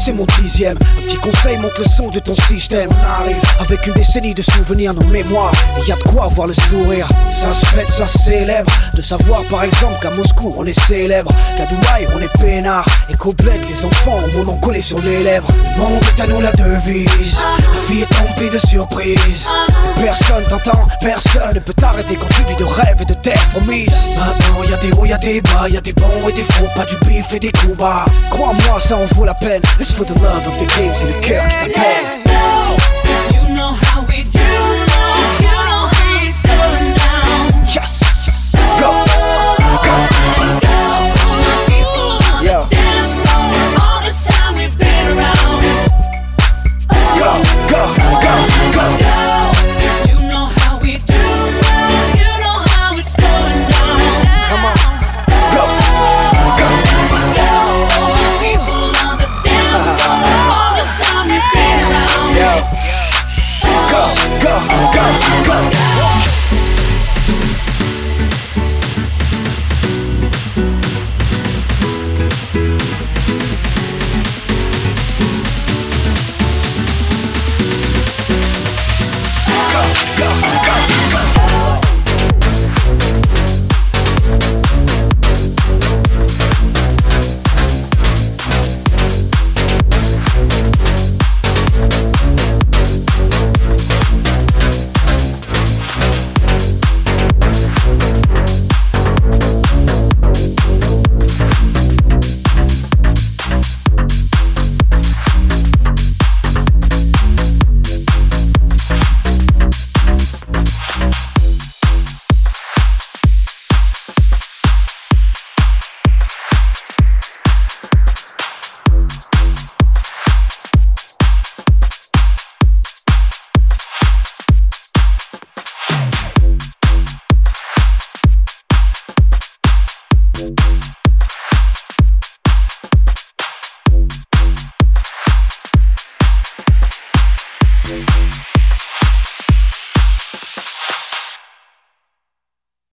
c'est mon 10e. Un petit conseil, monte le son de ton système. On arrive avec une décennie de souvenirs, nos mémoires. Et y'a de quoi avoir le sourire. Ça se fête, ça se célèbre. De savoir par exemple qu'à Moscou on est célèbre, qu'à Dubaï on est peinard, et qu'au bled les enfants ont mon nom collé sur les lèvres. Le monde est à nous la devise. La vie est emplie de surprises. Personne t'entend, personne ne peut t'arrêter quand tu vis de rêves et de terre promise. Maintenant y'a des hauts, y'a des bas, y'a des bons et des faux, pas du bif et des coups bas. Crois-moi, ça en vaut la peine. It's for the love of the game, c'est le cœur qui t'appelle. Let's go. You know how we do. You know how it's going down. Yes. Go. Let's go. All the people on the dance floor. All this time we've been around. Go, go, go, go. Let's go. You know how we do. You know how it's going down. Come on. Go, go. Let's go. All the people on the dance floor. All this time we've been around. Yo. Go, go, go, go.